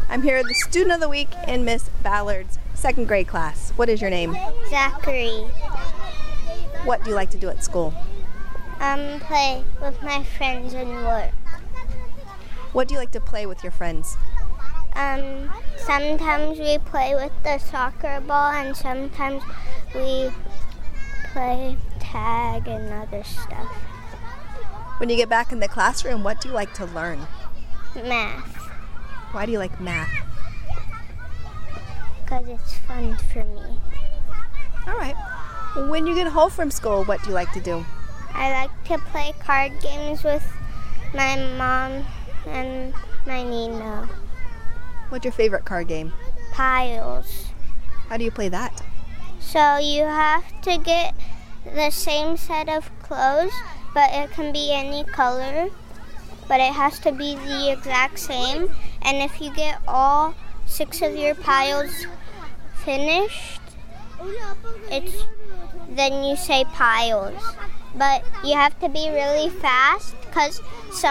I'm here, the student of the week in Miss Ballard's second grade class. What is your name? Zachary. What do you like to do at school? Play with my friends and work. What do you like to play with your friends? Sometimes we play with the soccer ball and sometimes we play tag and other stuff. When you get back in the classroom, what do you like to learn? Math, Why do you like math? because it's fun for me. All right. When you get home from school, what do you like to do? I like to play card games with my mom and my Nina. What's your favorite card game? Piles. How do you play that? So you have to get the same set of clothes, but it can be any color, but it has to be the exact same. And if you get all 6 of your piles finished, then you say piles. But you have to be really fast because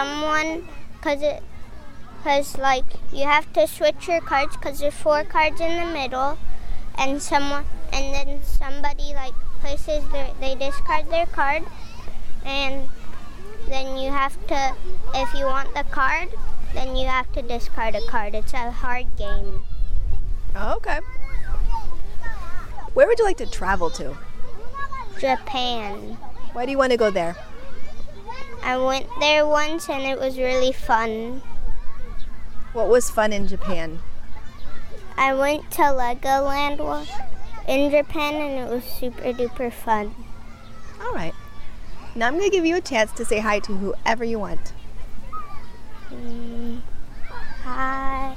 you have to switch your cards because there's 4 cards in the middle, and then somebody they discard their card, and then you have to, if you want the card, then you have to discard a card. It's a hard game. Oh, okay. Where would you like to travel to? Japan. Why do you want to go there? I went there once and it was really fun. What was fun in Japan? I went to Legoland in Japan and it was super duper fun. All right. Now I'm going to give you a chance to say hi to whoever you want. Hi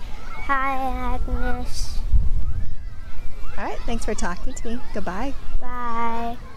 Agnes. All right. Thanks for talking to me. Goodbye. Bye.